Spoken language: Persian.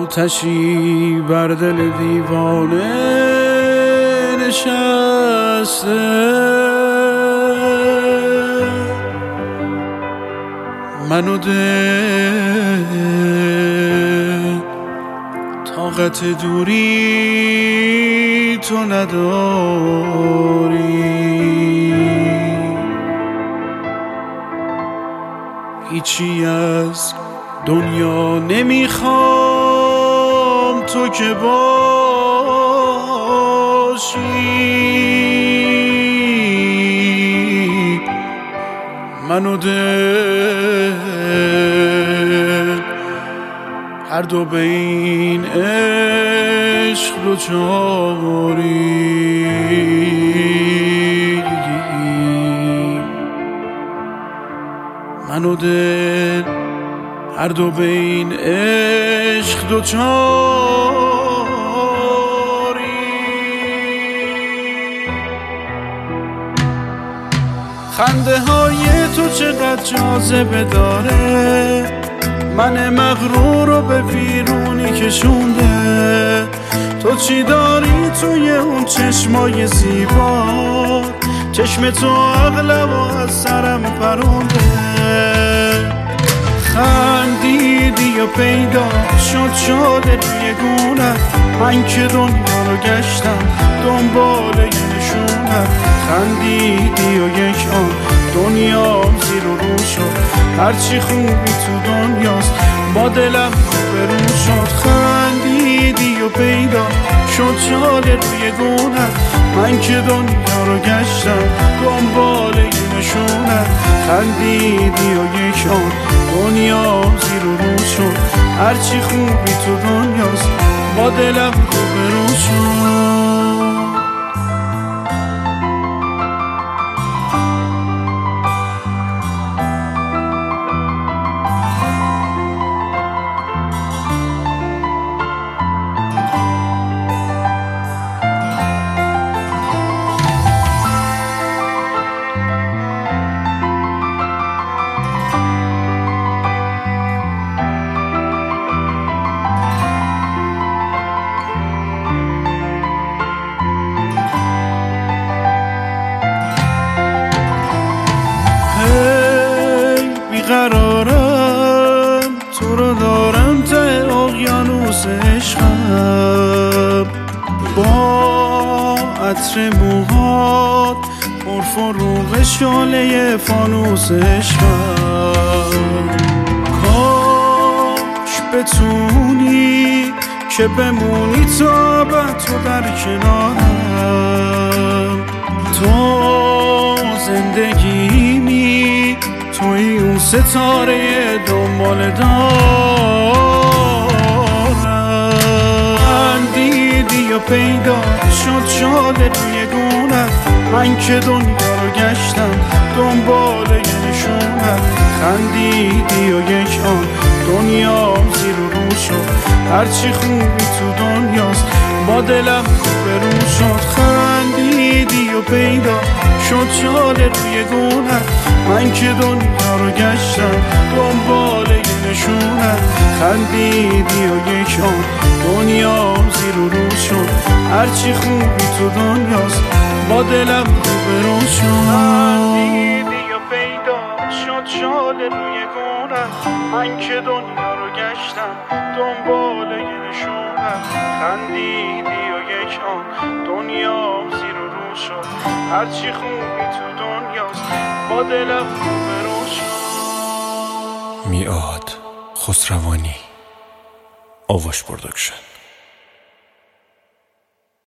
آتشی بر دل دیوانه نشسته، من و دل طاقت دوری تو نداری، هیچی از دنیا نمیخوام تو که باشی، من و دل هر دو به این عشق دوچاری، من و دل هر دو به این عشق دوچاری. خنده های تو چقدر جاذبه داره، من مغرور رو به ویرونی کشونده، تو چی داری توی اون چشمای زیبا، چشم تو عقلم و از سرم پرونده، خندیدی و پیدا شد بیگونه، من که دنیا رو گشتم دنبال یه نشونه، خندیدی و یک آن دنیا زیر و رو شد، هرچی خوبی تو دنیاست با دلم برو شد، خندیدی و پیدا شد بیگونه، من که دنیا رو گشتم دنبال یه نشونه، خندیدی و یک آن دنیا زیر و رو شد، هرچی خوبی تو دنیاست با دلم برو شد. قرارم تو رو دارم ته اقیانوس عشقم، با عطر موهات پرفروغ شعله فانوس عشقم، کاش بتونی که بمونی تا ابد تو در کنارم، تو زندگیمی توی اون ستاره دنبال دارم، خندیدی و پیدا شد بیگونه، من که دنیا رو گشتم دنبال یه نشونه، خندیدی و یک آن دنیا زیر و رو شد، هرچی خوبی تو دنیاست با دلم برو شد، خندیدی و پیدا شد بیگونه، من که دنیا رو گشتم دنبال یه نشونه، خندیدی و یک آن دنیا زیر و رو شد، هرچی خوبی تو دنیاست با دلم برو شد، خندیدی و پیدا شد بیگونه، من که دنیا رو گشتم دنبال یه نشونه، خندیدی و یک آن دنیا زیر و رو شد، هرچی خوبی تو دنیاست با دلم برو شد. میعاد خسروانی، آواش پروداکشن.